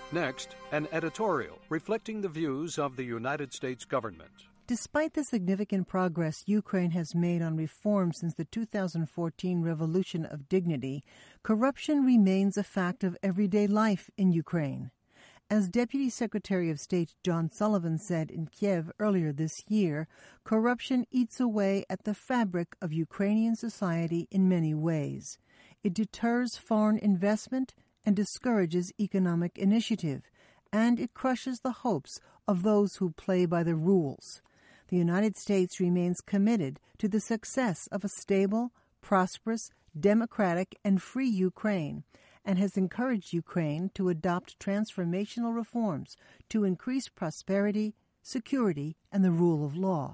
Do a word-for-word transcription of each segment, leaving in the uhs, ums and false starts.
Next, an editorial reflecting the views of the United States government. Despite the significant progress Ukraine has made on reform since the two thousand fourteen Revolution of Dignity, corruption remains a fact of everyday life in Ukraine. As Deputy Secretary of State John Sullivan said in Kiev earlier this year, corruption eats away at the fabric of Ukrainian society in many ways. It deters foreign investment and discourages economic initiative, and it crushes the hopes of those who play by the rules. The United States remains committed to the success of a stable, prosperous, democratic, and free Ukraine, and has encouraged Ukraine to adopt transformational reforms to increase prosperity, security, and the rule of law.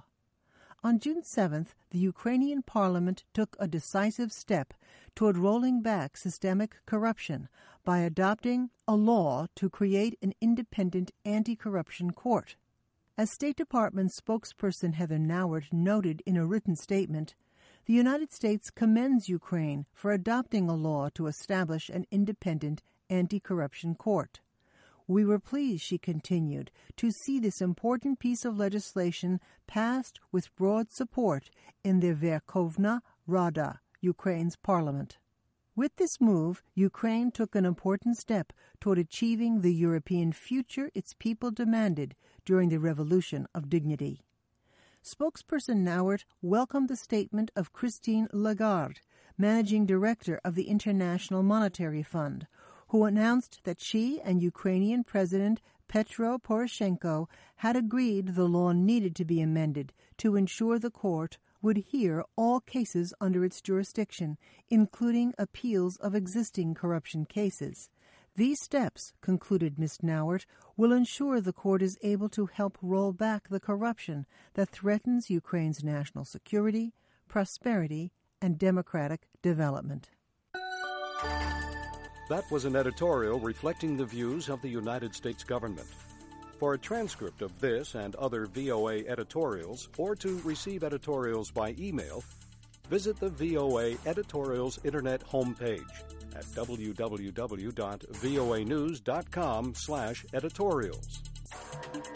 On June seventh, the Ukrainian parliament took a decisive step toward rolling back systemic corruption by adopting a law to create an independent anti-corruption court. As State Department spokesperson Heather Nauert noted in a written statement, the United States commends Ukraine for adopting a law to establish an independent anti-corruption court. We were pleased, she continued, to see this important piece of legislation passed with broad support in the Verkhovna Rada, Ukraine's parliament. With this move, Ukraine took an important step toward achieving the European future its people demanded during the Revolution of Dignity. Spokesperson Nauert welcomed the statement of Christine Lagarde, managing director of the International Monetary Fund, who announced that she and Ukrainian President Petro Poroshenko had agreed the law needed to be amended to ensure the court would hear all cases under its jurisdiction, including appeals of existing corruption cases. These steps, concluded Miz Nauert, will ensure the court is able to help roll back the corruption that threatens Ukraine's national security, prosperity, and democratic development. That was an editorial reflecting the views of the United States government. For a transcript of this and other V O A editorials, or to receive editorials by email, visit the V O A Editorials Internet homepage at w w w dot voa news dot com slash editorials.